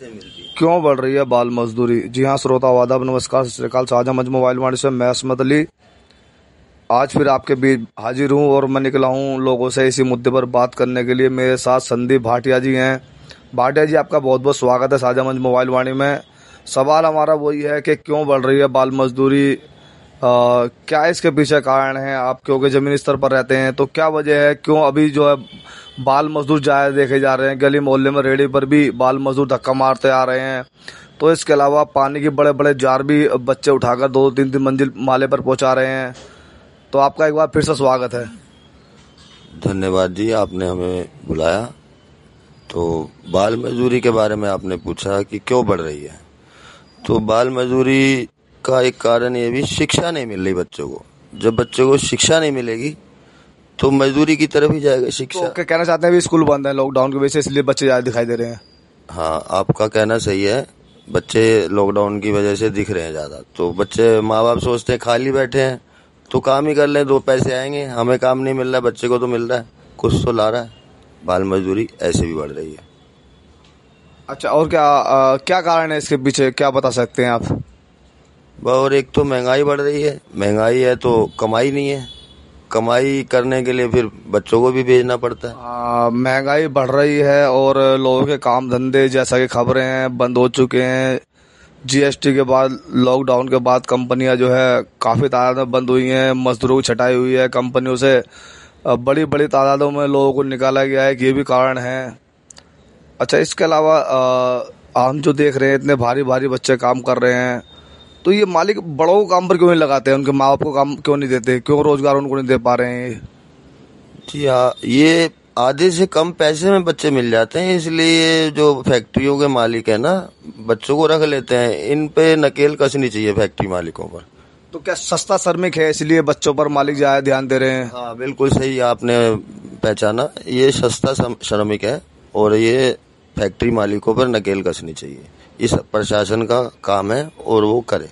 क्यों बढ़ रही है बाल मजदूरी? जी हाँ श्रोता आदाब, नमस्कार, सत श्री अकाल। साझा मंच मोबाइल वाणी से मैं असमत अली आज फिर आपके बीच हाजिर हूँ और मैं निकला हूँ लोगों से इसी मुद्दे पर बात करने के लिए। मेरे साथ संदीप भाटिया जी हैं। भाटिया जी, आपका बहुत बहुत स्वागत है साझा मंच मोबाइल वाणी में। सवाल हमारा वही है कि क्यों बढ़ रही है बाल मजदूरी, क्या इसके पीछे कारण है? आप क्योंकि जमीनी स्तर पर रहते हैं तो क्या वजह है, क्यों अभी जो है बाल मजदूर ज़्यादा देखे जा रहे हैं? गली मोहल्ले में रेहड़ी पर भी बाल मजदूर धक्का मारते आ रहे हैं। तो इसके अलावा पानी के बड़े बड़े जार भी बच्चे उठाकर 2-3 मंजिल माले पर पहुंचा रहे हैं। तो आपका एक बार फिर से स्वागत है। धन्यवाद जी, आपने हमें बुलाया। तो बाल मजदूरी के बारे में आपने पूछा कि क्यों बढ़ रही है। तो बाल मजदूरी का एक कारण ये भी शिक्षा नहीं मिल रही बच्चों को। जब बच्चों को शिक्षा नहीं मिलेगी तो मजदूरी की तरफ ही जाएगा शिक्षा। तो कहना चाहते हैं भी स्कूल बंद है लॉकडाउन की वजह से, इसलिए बच्चे ज़्यादा दिखाई दे रहे हैं। हाँ, आपका कहना सही है, बच्चे लॉकडाउन की वजह से दिख रहे हैं ज़्यादा। तो बच्चे, माँ बाप सोचते हैं खाली बैठे हैं तो काम ही कर लें, 2 पैसे आएंगे, हमें काम नहीं मिल रहा है, बच्चे को तो मिल रहा है, कुछ तो ला रहा है। बाल मजदूरी ऐसे भी बढ़ रही है। अच्छा, और क्या कारण है इसके पीछे, क्या बता सकते हैं आप? और एक तो महंगाई बढ़ रही है। महंगाई है तो कमाई नहीं है, कमाई करने के लिए फिर बच्चों को भी भेजना पड़ता है। महंगाई बढ़ रही है और लोगों के काम धंधे, जैसा कि खबरें हैं, बंद हो चुके हैं। जीएसटी के बाद, लॉकडाउन के बाद कंपनियां जो है काफ़ी तादाद में बंद हुई हैं, मजदूरों की छटाई हुई है कंपनियों से, बड़ी बड़ी तादादों में लोगों को निकाला गया है कि ये भी कारण है। अच्छा, इसके अलावा हम जो देख रहे हैं इतने भारी भारी बच्चे काम कर रहे हैं, तो ये मालिक बड़ों को काम पर क्यों नहीं लगाते हैं? उनके माँ बाप को काम क्यों नहीं देते? क्यों रोजगार उनको नहीं दे पा रहे हैं? जी हाँ, ये आधे से कम पैसे में बच्चे मिल जाते हैं, इसलिए जो फैक्ट्रियों के मालिक है ना, बच्चों को रख लेते हैं। इन पे नकेल कसनी चाहिए फैक्ट्री मालिकों पर। तो क्या सस्ता श्रमिक है इसलिए बच्चों पर मालिक ज्यादा ध्यान दे रहे हैं? हाँ, बिल्कुल सही आपने पहचाना, ये सस्ता श्रमिक है और ये फैक्ट्री मालिकों पर नकेल कसनी चाहिए। इस प्रशासन का काम है और वो करे।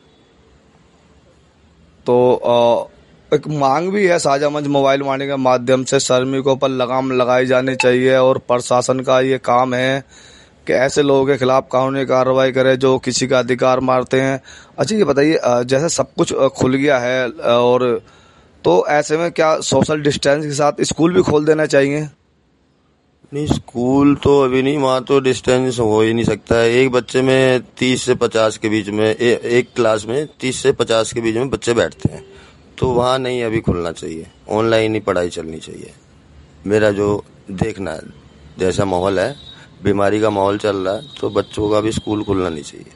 तो एक मांग भी है साझा मंच मोबाइल वाणी के माध्यम से, श्रमिकों पर लगाम लगाई जानी चाहिए और प्रशासन का ये काम है कि ऐसे लोगों के खिलाफ कानूनी कार्रवाई करे जो किसी का अधिकार मारते हैं। अच्छा, ये बताइए, जैसे सब कुछ खुल गया है और तो ऐसे में क्या सोशल डिस्टेंस के साथ स्कूल भी खोल देना चाहिए? नहीं, स्कूल तो अभी नहीं, वहाँ तो डिस्टेंस हो ही नहीं सकता है। एक बच्चे में 30 से 50 के बीच में, एक क्लास में 30 से 50 के बीच में बच्चे बैठते हैं, तो वहाँ नहीं अभी खुलना चाहिए। ऑनलाइन ही पढ़ाई चलनी चाहिए, मेरा जो देखना है। जैसा माहौल है, बीमारी का माहौल चल रहा है, तो बच्चों का भी स्कूल खुलना नहीं चाहिए।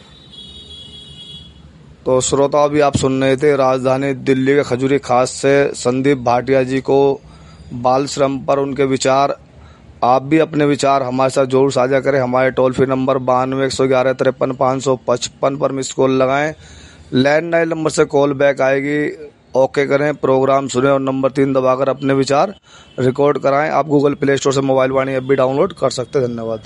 तो श्रोता, अभी आप सुन रहे थे राजधानी दिल्ली के खजूरी खास से संदीप भाटिया जी को बाल श्रम पर उनके विचार। आप भी अपने विचार हमारे साथ जरूर साझा करें। हमारे टोल फ्री नंबर 92-111-53-555 पर मिस कॉल लगाएं। लैंडलाइन नंबर से कॉल बैक आएगी, ओके करें, प्रोग्राम सुने और नंबर 3 दबाकर अपने विचार रिकॉर्ड कराएं। आप गूगल प्ले स्टोर से मोबाइल वाणी ऐप भी डाउनलोड कर सकते हैं। धन्यवाद।